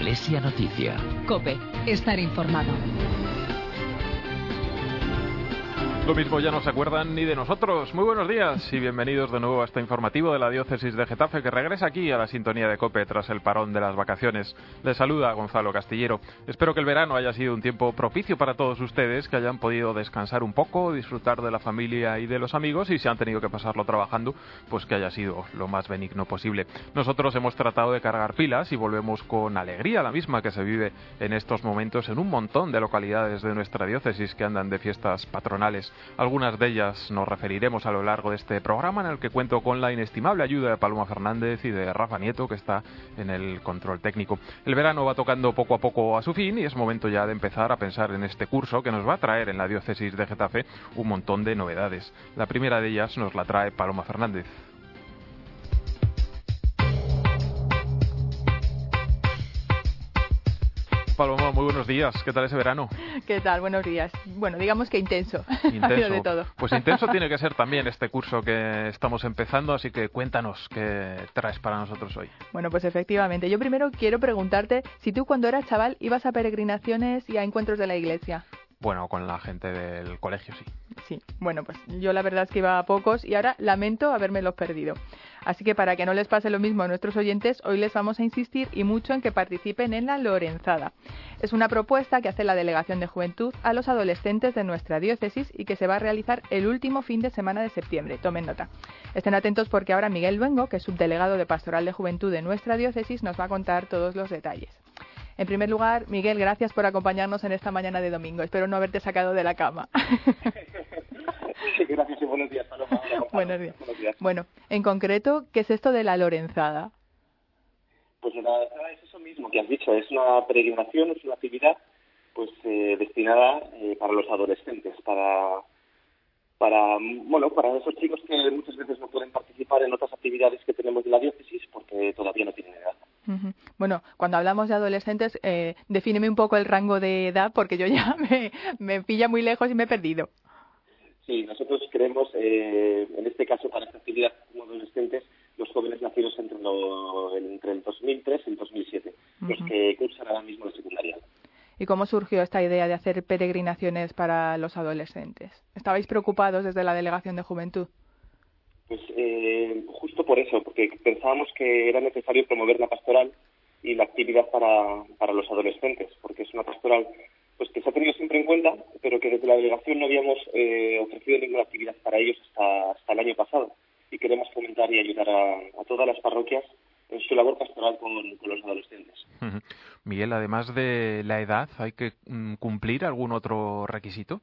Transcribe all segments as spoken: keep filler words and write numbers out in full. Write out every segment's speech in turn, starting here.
Iglesia Noticia. COPE. Estar informado. Lo mismo ya no se acuerdan ni de nosotros. Muy buenos días y bienvenidos de nuevo a este informativo de la Diócesis de Getafe, que regresa aquí a la sintonía de COPE tras el parón de las vacaciones. Les saluda Gonzalo Castillero. Espero que el verano haya sido un tiempo propicio para todos ustedes, que hayan podido descansar un poco, disfrutar de la familia y de los amigos, y si han tenido que pasarlo trabajando, pues que haya sido lo más benigno posible. Nosotros hemos tratado de cargar pilas y volvemos con alegría, la misma que se vive en estos momentos en un montón de localidades de nuestra diócesis que andan de fiestas patronales. Algunas de ellas nos referiremos a lo largo de este programa, en el que cuento con la inestimable ayuda de Paloma Fernández y de Rafa Nieto, que está en el control técnico. El verano va tocando poco a poco a su fin y es momento ya de empezar a pensar en este curso que nos va a traer en la Diócesis de Getafe un montón de novedades. La primera de ellas nos la trae Paloma Fernández. Paloma, muy buenos días. ¿Qué tal ese verano? ¿Qué tal? Buenos días. Bueno, digamos que intenso. Intenso. Ha habido de todo. Pues intenso tiene que ser también este curso que estamos empezando, así que cuéntanos qué traes para nosotros hoy. Bueno, pues efectivamente. Yo primero quiero preguntarte si tú cuando eras chaval ibas a peregrinaciones y a encuentros de la iglesia. Bueno, con la gente del colegio, sí. Sí, bueno, pues yo la verdad es que iba a pocos y ahora lamento habérmelos perdido. Así que para que no les pase lo mismo a nuestros oyentes, hoy les vamos a insistir y mucho en que participen en la Lorenzada. Es una propuesta que hace la Delegación de Juventud a los adolescentes de nuestra diócesis y que se va a realizar el último fin de semana de septiembre. Tomen nota. Estén atentos porque ahora Miguel Luengo, que es subdelegado de Pastoral de Juventud de nuestra diócesis, nos va a contar todos los detalles. En primer lugar, Miguel, gracias por acompañarnos en esta mañana de domingo. Espero no haberte sacado de la cama. Gracias y buenos días, Paloma. Buenos días. Buenos días. Bueno, en concreto, ¿qué es esto de la Lorenzada? Pues la Lorenzada es eso mismo que has dicho. Es una peregrinación, es una actividad pues eh, destinada eh, para los adolescentes, para, para, bueno, para esos chicos que muchas veces no pueden participar en otras actividades que tenemos de la diócesis porque todavía no tienen edad. Uh-huh. Bueno, cuando hablamos de adolescentes, eh, defíneme un poco el rango de edad, porque yo ya me, me pilla muy lejos y me he perdido. Sí, nosotros creemos, eh, en este caso, para esta actividad como adolescentes, los jóvenes nacidos entre, lo, entre el dos mil tres y el dos mil siete, uh-huh. los que cursan ahora mismo la secundaria. ¿Y cómo surgió esta idea de hacer peregrinaciones para los adolescentes? ¿Estabais preocupados desde la Delegación de Juventud? Pues eh, justo por eso, porque pensábamos que era necesario promover la pastoral y la actividad para, para los adolescentes, porque es una pastoral pues que se ha tenido siempre en cuenta, pero que desde la delegación no habíamos eh, ofrecido ninguna actividad para ellos hasta, hasta el año pasado. Y queremos fomentar y ayudar a, a todas las parroquias en su labor pastoral con, con los adolescentes. Uh-huh. Miguel, además de la edad, ¿hay que um, cumplir algún otro requisito?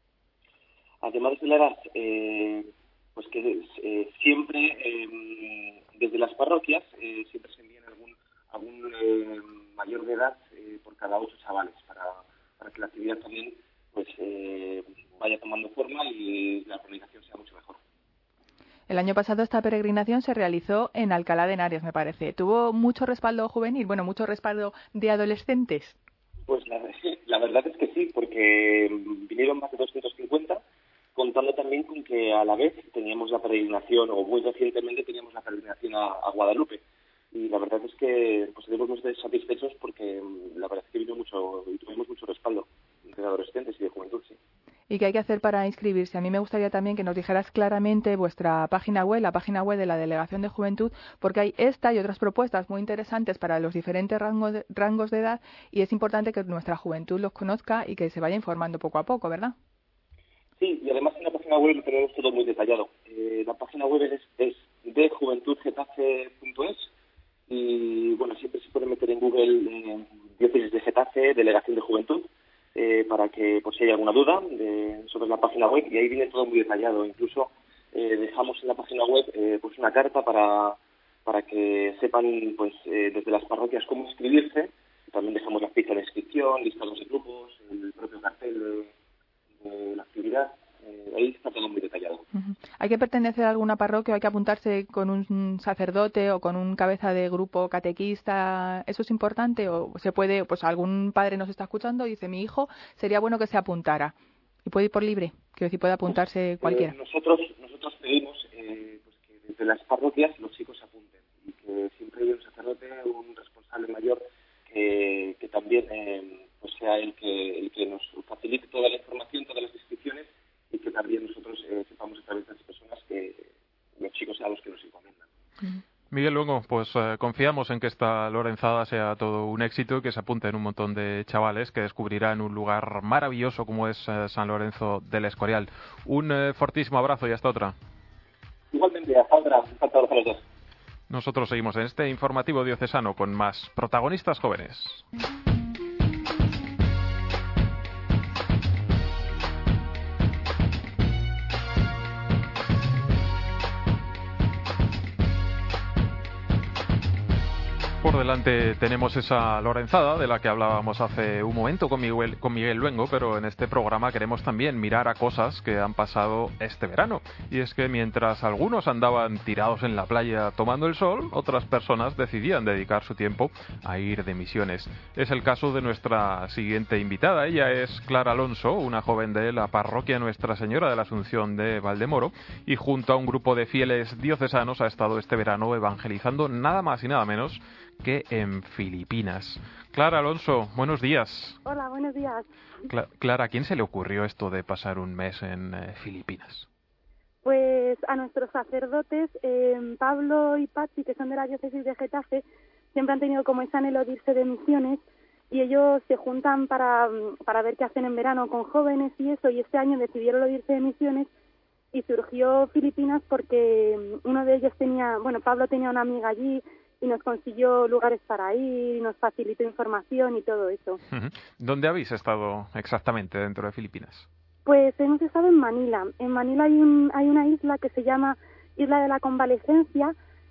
Además de la edad, eh, pues que eh, siempre, eh, desde las parroquias, eh, siempre se envían algún, algún eh, mayor de edad eh, por cada ocho chavales, para, para que la actividad también pues eh, vaya tomando forma y la organización sea mucho mejor. El año pasado esta peregrinación se realizó en Alcalá de Henares, me parece. ¿Tuvo mucho respaldo juvenil? Bueno, mucho respaldo de adolescentes. Pues la, la verdad es que sí, porque vinieron más de doscientos cincuenta, contando también con que a la vez teníamos la peregrinación, o muy recientemente teníamos la peregrinación a, a Guadalupe. Y la verdad es que pues estuvimos muy satisfechos porque la verdad es que vino mucho y tuvimos mucho respaldo de adolescentes y de juventud, sí. ¿Y qué hay que hacer para inscribirse? A mí me gustaría también que nos dijeras claramente vuestra página web, la página web de la Delegación de Juventud, porque hay esta y otras propuestas muy interesantes para los diferentes rangos de, rangos de edad y es importante que nuestra juventud los conozca y que se vaya informando poco a poco, ¿verdad? Sí, y además en la página web lo tenemos todo muy detallado. Eh, la página web es, es de juventud getafe punto es y bueno, siempre se puede meter en Google eh, Diócesis de Getafe, Delegación de Juventud, eh, para que pues si hay alguna duda de, sobre la página web, y ahí viene todo muy detallado. Incluso eh, dejamos en la página web eh, pues una carta para para que sepan pues eh, desde las parroquias cómo inscribirse. También dejamos la ficha de inscripción, listados de grupos, el propio cartel de, de la actividad. Eh, ahí está todo muy detallado. Uh-huh. ¿Hay que pertenecer a alguna parroquia? ¿Hay que apuntarse con un sacerdote o con un cabeza de grupo catequista? ¿Eso es importante? ¿O se puede, pues algún padre nos está escuchando y dice, mi hijo sería bueno que se apuntara? ¿Y puede ir por libre? Quiero decir, puede apuntarse pues, cualquiera. Eh, nosotros nosotros pedimos eh, pues que desde las parroquias los chicos se apunten y que siempre hay un sacerdote o un responsable mayor que que, que también eh, pues sea el que, el que nos facilite toda la información, todas las inscripciones, y que también nosotros eh, sepamos a través de las personas que los chicos a los que nos encomiendan. Miguel Luengo, pues eh, confiamos en que esta Lorenzada sea todo un éxito y que se apunten un montón de chavales que descubrirán un lugar maravilloso como es eh, San Lorenzo del Escorial. Un eh, fortísimo abrazo y hasta otra. Igualmente, hasta otra. Hasta otra a los dos. Nosotros seguimos en este informativo diocesano con más protagonistas jóvenes. Por delante tenemos esa Lorenzada de la que hablábamos hace un momento con Miguel, con Miguel Luengo, pero en este programa queremos también mirar a cosas que han pasado este verano. Y es que mientras algunos andaban tirados en la playa tomando el sol, otras personas decidían dedicar su tiempo a ir de misiones. Es el caso de nuestra siguiente invitada. Ella es Clara Alonso, una joven de la parroquia Nuestra Señora de la Asunción de Valdemoro, y junto a un grupo de fieles diocesanos ha estado este verano evangelizando nada más y nada menos que en Filipinas. Clara Alonso, buenos días. Hola, buenos días. Cla- Clara, ¿a quién se le ocurrió esto de pasar un mes en eh, Filipinas? Pues a nuestros sacerdotes, eh, Pablo y Pachi, que son de la diócesis de Getafe, siempre han tenido como ese anhelo de irse de misiones y ellos se juntan para, para ver qué hacen en verano con jóvenes y eso, y este año decidieron lo de irse de misiones y surgió Filipinas porque uno de ellos tenía, bueno, Pablo tenía una amiga allí y nos consiguió lugares para ir, y nos facilitó información y todo eso. Uh-huh. ¿Dónde habéis estado exactamente dentro de Filipinas? Pues hemos estado en Manila. En Manila hay, un, hay una isla que se llama Isla de la Convalecencia,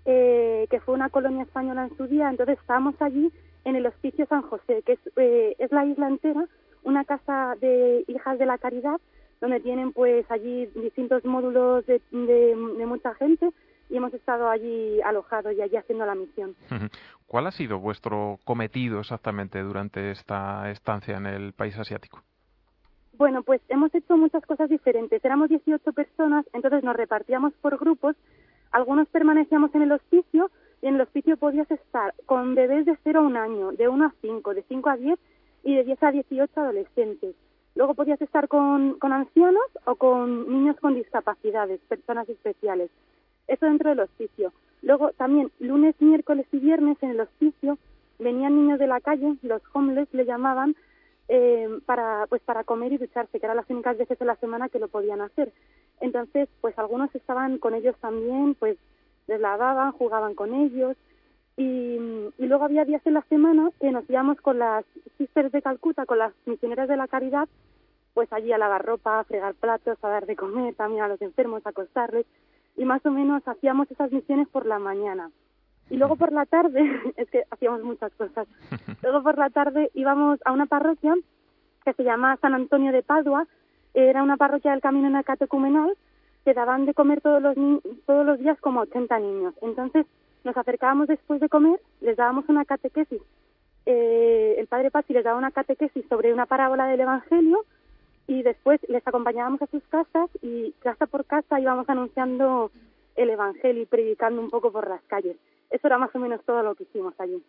eh, que fue una colonia española en su día. Entonces estábamos allí en el Hospicio San José, que es, eh, es la isla entera, una casa de hijas de la caridad, donde tienen pues allí distintos módulos de, de, de mucha gente, y hemos estado allí alojados y allí haciendo la misión. ¿Cuál ha sido vuestro cometido exactamente durante esta estancia en el país asiático? Bueno, pues hemos hecho muchas cosas diferentes. Éramos dieciocho personas, entonces nos repartíamos por grupos. Algunos permanecíamos en el hospicio, y en el hospicio podías estar con bebés de cero a un año, de uno a cinco, de cinco a diez y de diez a dieciocho adolescentes. Luego podías estar con, con ancianos o con niños con discapacidades, personas especiales. Eso dentro del hospicio. Luego también lunes, miércoles y viernes en el hospicio venían niños de la calle, los homeless le llamaban, eh, para pues para comer y ducharse, que eran las únicas veces en la semana que lo podían hacer. Entonces, pues algunos estaban con ellos también, pues les lavaban, jugaban con ellos, y, y luego había días en la semana que nos íbamos con las sisters de Calcuta, con las misioneras de la caridad, pues allí a lavar ropa, a fregar platos, a dar de comer también a los enfermos, a acostarles, y más o menos hacíamos esas misiones por la mañana. Y luego por la tarde, es que hacíamos muchas cosas, luego por la tarde íbamos a una parroquia que se llama San Antonio de Padua. Era una parroquia del Camino Necatecumenal, que daban de comer todos los ni- todos los días como ochenta niños. Entonces nos acercábamos después de comer, les dábamos una catequesis, eh, el padre Pachi les daba una catequesis sobre una parábola del Evangelio, y después les acompañábamos a sus casas y casa por casa íbamos anunciando el Evangelio y predicando un poco por las calles. Eso era más o menos todo lo que hicimos allí.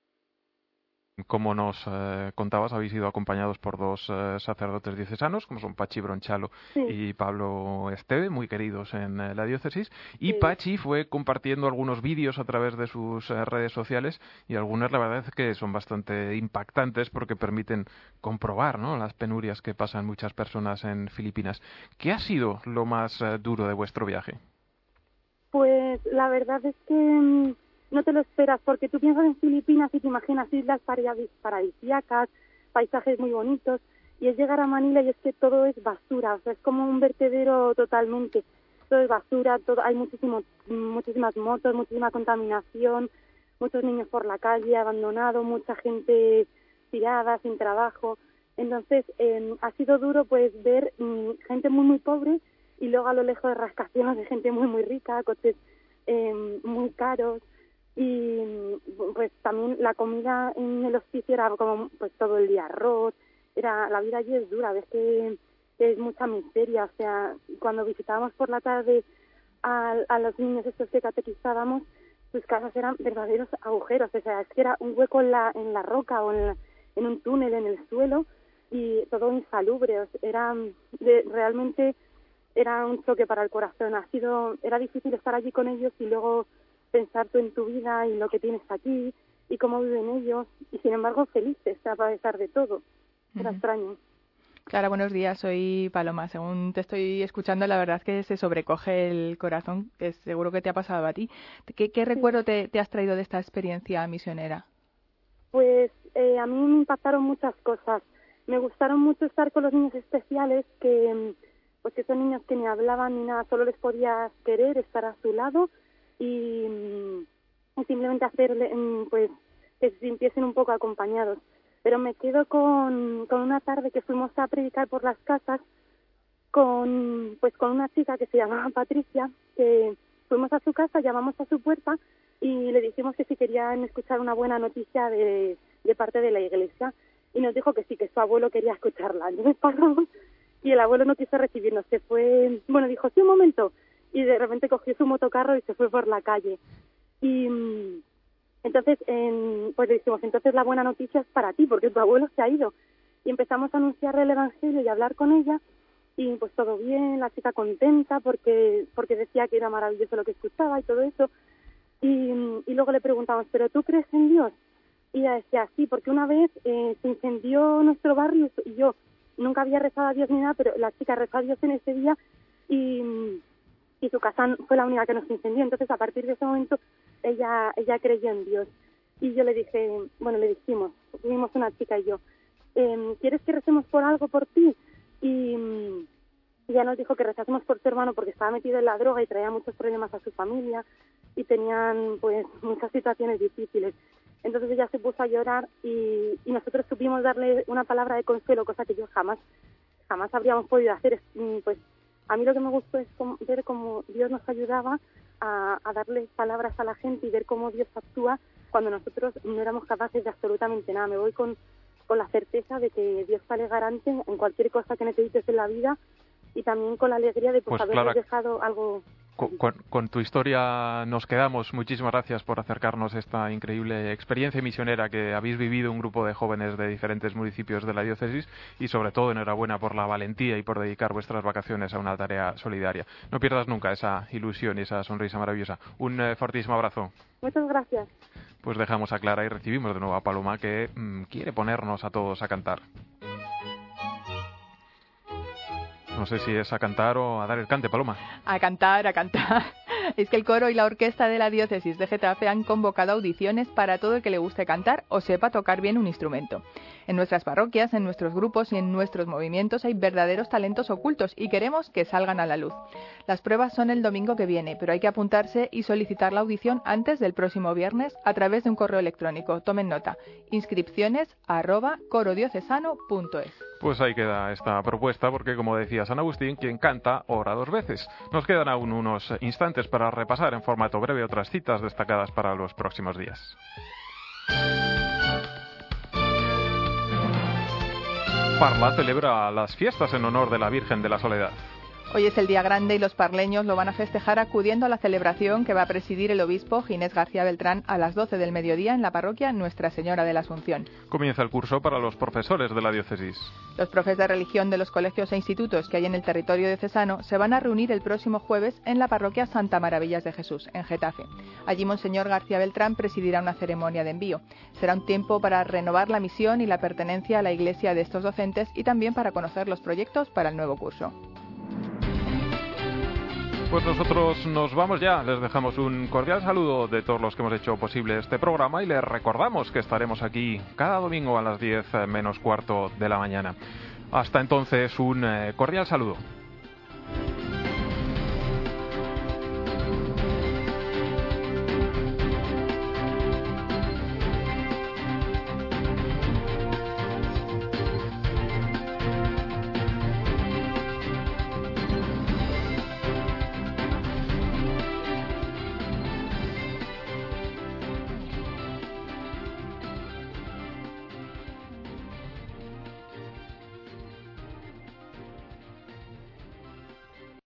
Como nos eh, contabas, habéis sido acompañados por dos eh, sacerdotes diocesanos, como son Pachi Bronchalo Sí. y Pablo Esteve, muy queridos en eh, la diócesis. Y Sí. Pachi fue compartiendo algunos vídeos a través de sus eh, redes sociales, y algunas, la verdad, es que son bastante impactantes porque permiten comprobar, ¿no?, las penurias que pasan muchas personas en Filipinas. ¿Qué ha sido lo más eh, duro de vuestro viaje? Pues la verdad es que mm, no te lo esperas, porque tú piensas en Filipinas y te imaginas islas paradis- paradisíacas, paisajes muy bonitos, y es llegar a Manila y es que todo es basura, o sea, es como un vertedero totalmente. Todo es basura, todo, hay muchísimo, muchísimas motos, muchísima contaminación, muchos niños por la calle, abandonado, mucha gente tirada, sin trabajo. Entonces, eh, ha sido duro pues ver mm, gente muy, muy pobre, y luego a lo lejos rascacielos de gente muy, muy rica, coches eh, muy caros, y pues también la comida en el hospicio era como pues todo el día arroz. Era, la vida allí es dura, ves que, que es mucha miseria. O sea, cuando visitábamos por la tarde a, a los niños estos que catequizábamos, sus casas eran verdaderos agujeros, o sea, es que era un hueco en la, en la roca o en, la, en un túnel en el suelo y todo insalubre, o sea, era de, realmente era un choque para el corazón. Ha sido, era difícil estar allí con ellos y luego pensar tú en tu vida y lo que tienes aquí y cómo viven ellos, y sin embargo felices a pesar de todo. Era uh-huh. extraño. Clara, buenos días, soy Paloma. Según te estoy escuchando, la verdad es que se sobrecoge el corazón, que seguro que te ha pasado a ti. ¿Qué, qué sí. recuerdo te, te has traído de esta experiencia misionera? Pues eh, a mí me impactaron muchas cosas. Me gustaron mucho estar con los niños especiales, que pues que son niños que ni hablaban ni nada, solo les podías querer, estar a su lado y, y simplemente hacerle, pues que se sintiesen un poco acompañados. Pero me quedo con, con una tarde que fuimos a predicar por las casas con pues con una chica que se llamaba Patricia, que fuimos a su casa, llamamos a su puerta y le dijimos que si querían escuchar una buena noticia de, de parte de la iglesia, y nos dijo que sí, que su abuelo quería escucharla. Entonces pasamos y el abuelo no quiso recibirnos, se fue, bueno, dijo, sí, un momento, y de repente cogió su motocarro y se fue por la calle. Y entonces, en, pues le dijimos, entonces la buena noticia es para ti, porque tu abuelo se ha ido. Y empezamos a anunciarle el evangelio y a hablar con ella, y pues todo bien, la chica contenta, porque porque decía que era maravilloso lo que escuchaba y todo eso. Y, y luego le preguntamos, ¿pero tú crees en Dios? Y ella decía, sí, porque una vez eh, se incendió nuestro barrio y yo nunca había rezado a Dios ni nada, pero la chica rezó a Dios en ese día y, y su casa fue la única que nos incendió. Entonces, a partir de ese momento, ella ella creyó en Dios. Y yo le dije, bueno, le dijimos, tuvimos una chica y yo, eh, ¿quieres que recemos por algo por ti? Y ella nos dijo que rezásemos por su hermano porque estaba metido en la droga y traía muchos problemas a su familia y tenían, pues, muchas situaciones difíciles. Entonces ella se puso a llorar y, y nosotros supimos darle una palabra de consuelo, cosa que yo jamás jamás habríamos podido hacer. Pues a mí lo que me gustó es como, ver cómo Dios nos ayudaba a, a darle palabras a la gente y ver cómo Dios actúa cuando nosotros no éramos capaces de absolutamente nada. Me voy con, con la certeza de que Dios sale garante en cualquier cosa que necesites en la vida y también con la alegría de pues, pues haberles Clara... dejado algo... Con, con, con tu historia nos quedamos. Muchísimas gracias por acercarnos a esta increíble experiencia misionera que habéis vivido un grupo de jóvenes de diferentes municipios de la diócesis y sobre todo enhorabuena por la valentía y por dedicar vuestras vacaciones a una tarea solidaria. No pierdas nunca esa ilusión y esa sonrisa maravillosa. Un eh, fortísimo abrazo. Muchas gracias. Pues dejamos a Clara y recibimos de nuevo a Paloma que mmm, quiere ponernos a todos a cantar. No sé si es a cantar o a dar el cante, Paloma. A cantar, a cantar. Es que el coro y la orquesta de la diócesis de Getafe han convocado audiciones para todo el que le guste cantar o sepa tocar bien un instrumento. En nuestras parroquias, en nuestros grupos y en nuestros movimientos hay verdaderos talentos ocultos y queremos que salgan a la luz. Las pruebas son el domingo que viene, pero hay que apuntarse y solicitar la audición antes del próximo viernes a través de un correo electrónico. Tomen nota. Inscripciones arroba corodiocesano punto es. Pues ahí queda esta propuesta porque, como decía San Agustín, quien canta ora dos veces. Nos quedan aún unos instantes para repasar en formato breve otras citas destacadas para los próximos días. Parla celebra las fiestas en honor de la Virgen de la Soledad. Hoy es el día grande y los parleños lo van a festejar acudiendo a la celebración que va a presidir el obispo Ginés García Beltrán a las doce del mediodía en la parroquia Nuestra Señora de la Asunción. Comienza el curso para los profesores de la diócesis. Los profes de religión de los colegios e institutos que hay en el territorio diocesano se van a reunir el próximo jueves en la parroquia Santa Maravillas de Jesús, en Getafe. Allí Monseñor García Beltrán presidirá una ceremonia de envío. Será un tiempo para renovar la misión y la pertenencia a la iglesia de estos docentes y también para conocer los proyectos para el nuevo curso. Pues nosotros nos vamos ya, les dejamos un cordial saludo de todos los que hemos hecho posible este programa y les recordamos que estaremos aquí cada domingo a las diez menos cuarto de la mañana. Hasta entonces, un cordial saludo.